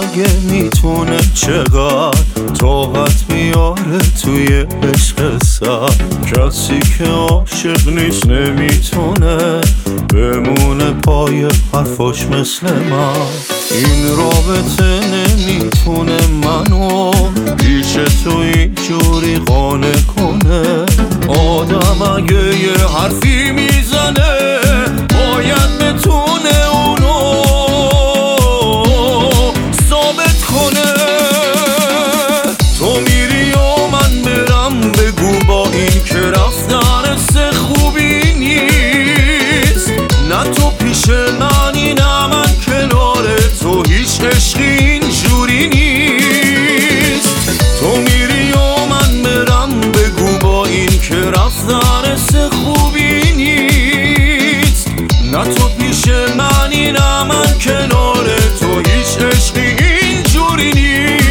اگه میتونه چقدر طاقت بیاره توی عشق سر. کسی که عاشق نیست نمیتونه بمونه پای حرفاش مثل من. این رابطه نمیتونه منو پیش تو اینجوری قانع کنه. آدم اگه یه حرفی میزنه باید بتونه اونو ثابت کنه. تو میری و من برم، بگو با این که رفتن سه خوبی نیست. نه تو پیش منی نه من کنار تو، هیچ عشقی اینجوری نیست. تو میری و من برم، بگو با این که رفتن سه خوبی نیست. نه تو پیش منی نه من کنار تو، هیچ عشقی اینجوری نیست.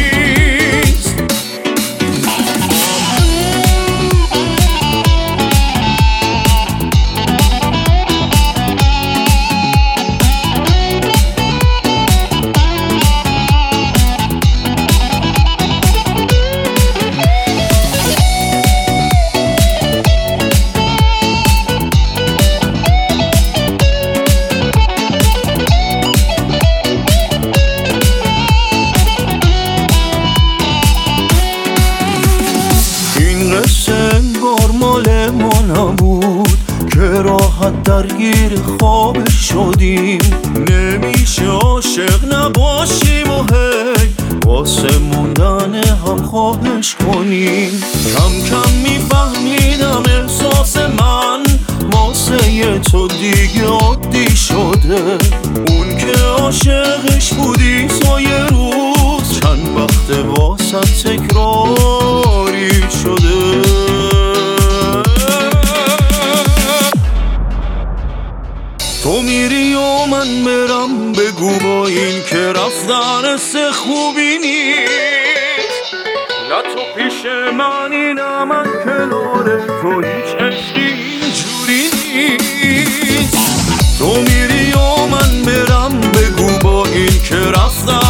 انگار مال ما نبود که راحت درگیر خواب شدیم. نمیشه عاشق نباشیم و هی واسه موندن هم خواهش کنیم. کم کم میفهمیدم احساس من واسه تو دیگه عادی شده. اون که عاشقش بودی تو یه روز چند وقت واسه تکراری شده. تو میری و من برم، بگو با این که رفتن سه خوبی نیست. نه تو پیش منی نه من کنار تو، هیچ عشقی اینجوری نیست. تو میری و من برم، بگو با این که رفتن